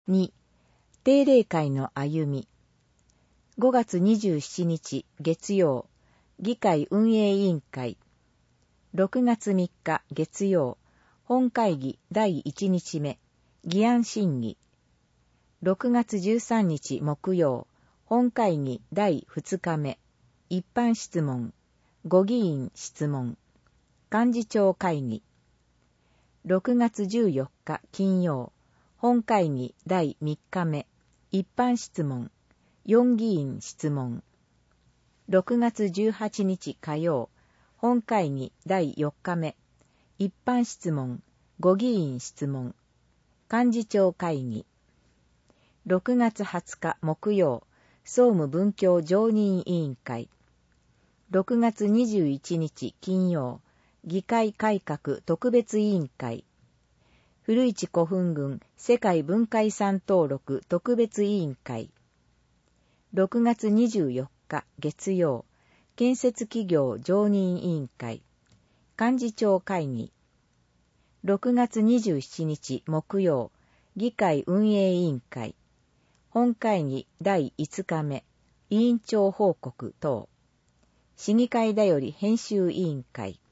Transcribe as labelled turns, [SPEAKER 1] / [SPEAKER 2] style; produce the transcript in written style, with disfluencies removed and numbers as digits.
[SPEAKER 1] 2、定例会の歩み。5月27日月曜、議会運営委員会。6月3日月曜、本会議第1日目、議案審議。6月13日木曜、本会議第2日目、一般質問、5議員質問、幹事長会議。6月14日金曜、本会議第3日目、一般質問、4議員質問。6月18日火曜、本会議第4日目、一般質問、5議員質問、幹事長会議。6月20日木曜、総務文教常任委員会。6月21日金曜、議会改革特別委員会。古市古墳群世界文化遺産登録特別委員会。6月24日月曜、建設企業常任委員会、幹事長会議。6月27日木曜、議会運営委員会、本会議第5日目、委員長報告等。市議会だより編集委員会。